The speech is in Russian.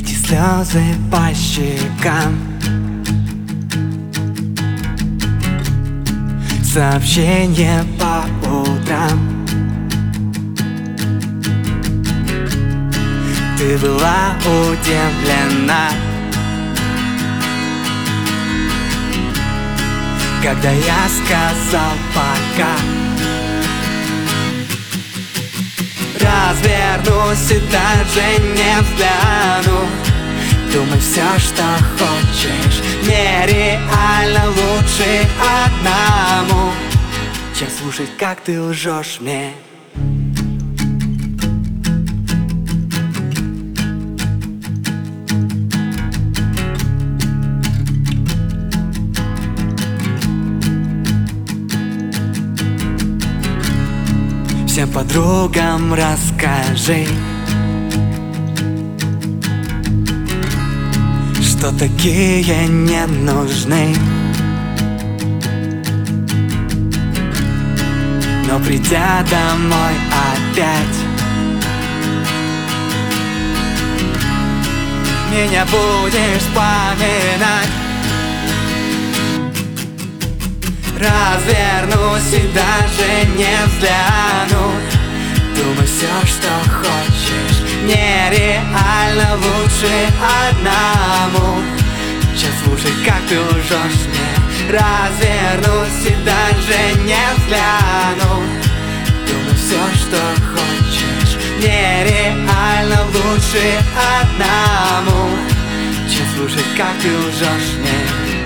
эти слезы по щекам, сообщения по утрам. Ты была удивлена, когда я сказал пока. Развернусь и даже не взгляну. Думай все, что хочешь, нереально лучше одному, чем слушать, как ты лжешь мне. Всем подругам расскажи, что такие не нужны. Но придя домой опять, меня будешь вспоминать. Развернусь и даже не взгляну. Думай все, что хочешь, нереально лучше одному, чем слушать, как ты лжешь мне. Развернусь и даже не взгляну. Думай все, что хочешь, нереально лучше одному, чем слушать, как ты лжешь мне.